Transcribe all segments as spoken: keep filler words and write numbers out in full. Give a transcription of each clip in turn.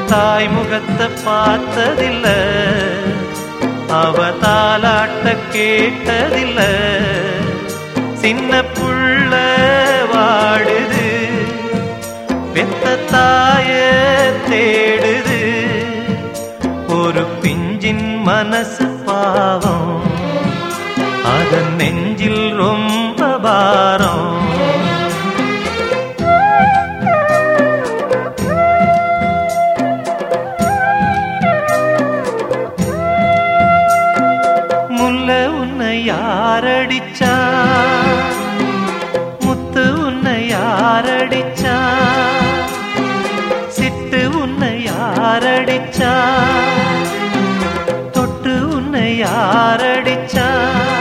தாய் முகத்தை பார்த்ததில்ல, அவ தாலாட்ட கேட்டதில்ல. சின்ன புள்ள வாடுது, பெத்த தாய தேடுது. ஒரு பிஞ்சின் மனசு பாவம், அதன் நெஞ்சில் ரொம்ப பாரம். முல்ல உன்னை யாரடிச்சா, முத்து உன்னை யாரடிச்சா, சிட்டு உன்னை யாரடிச்சா, தொட்டு உன்னை யாரடிச்சா.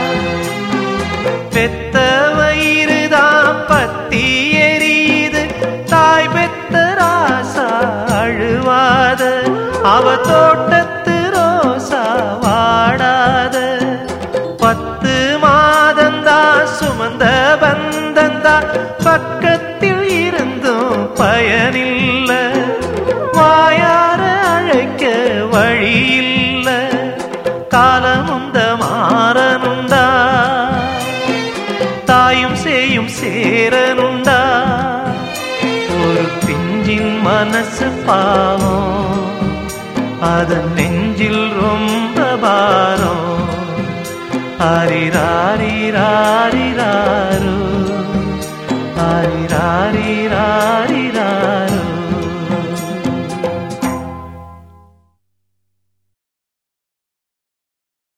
பெத்த வயிறுதான் பத்தி எரியுது, தாய் பெத்த ராசா அழுவாத, அவ தோட்டத்து ரோசா வாடாத. பத்து மாதந்தா சுமந்த பந்தந்தா, பக்கத்தில் இருந்தும் பயனில்ல. வாயார அழைக்க வழியில்ல, காலமுந்த மாறனுண்டா, தாயும் சேயும் சேரனுண்டா. ஒரு பிஞ்சின் மனசு பாவம், அதன் நெஞ்சில் ரொம்ப பாரம். ஆரிராரிராரிரா